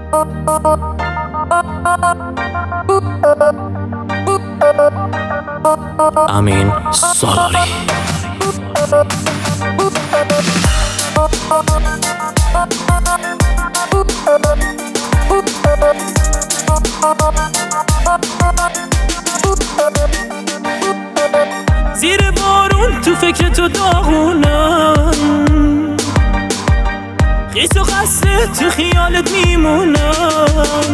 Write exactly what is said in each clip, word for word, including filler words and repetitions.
امین سالاری. زیر بارون تو فکر تو داغونم، خیس و خسته تو خیالت میمونم،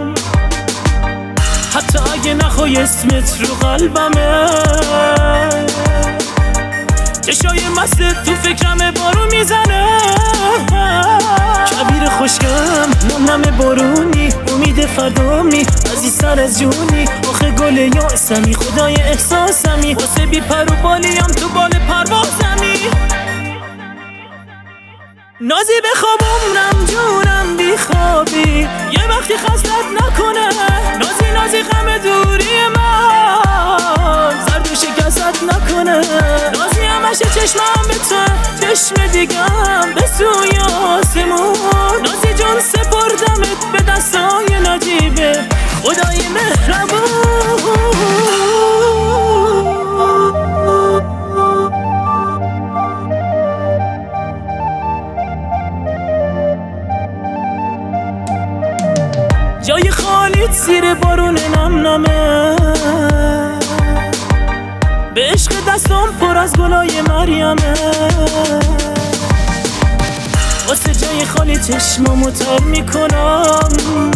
حتی اگه نخوای اسمت رو قلبمه. چشای مست تو فکرم بارون میزنه، کبیر خوشگم نم بارونی، امید فردامی عزیز سر از جونی. آخه گل یاسمی خدای احساسمی، واسه بی پر و بالیم تو بال پروازمی. نازی بخواب عمرم جونم بی خوابی، یه وقتی خستت نکنه. نازی نازی غم دوری من زرد و شکست نکنه. نازی همش چشمم به تو، چشم دیگم به سوی آسمون. نازی جون سپردمت به دستای نجیبه خدای مهربون. جای خالیت زیر بارون نم نمه، به عشق دستم پر از گلای مریمه. واسه جای خالی چشمامو تر میکنم،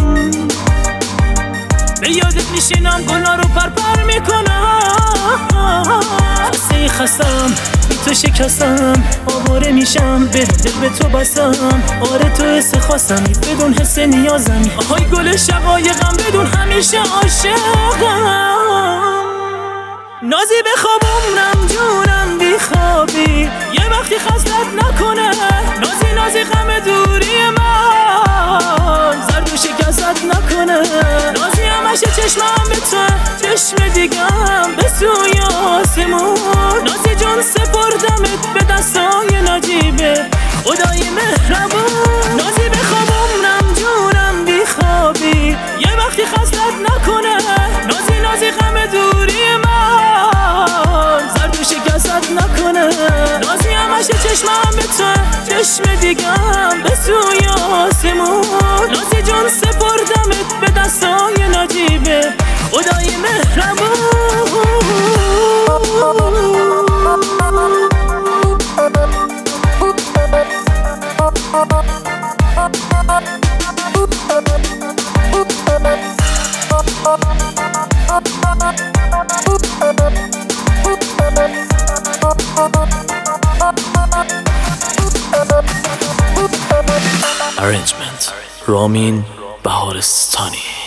به یادت میشینم گلا رو پرپر میکنم. واسه خستم بی تو شکستم، آواره میشم به دل به تو بستم. آره تو حس خواستمی بدون حس نیازمی، آهای گل شقایقم بدون همیشه عاشقم. نازی بخواب عمرم جونم بی خوابی، یه وقتی خستت نکنه. نازی نازی غم دوری من زرد و شکست نکنه. نازی همش چشمم به تو، چشم دیگم به سوی آسمون. نازی جون سپردمت به دستای نجیبه خدای مهربون. نازی بخواب عمرم جونم بی خوابی، یه وقتی خستت نکنه. نازی نازی غم دوری من زرد و شکست نکنه. نازی همش چشمم به تو، چشم دیگم به سوی آسمون. نازی جون سپردمت به دستای نجیبه خدای مهربون. Arrangement رامین بهارستانی.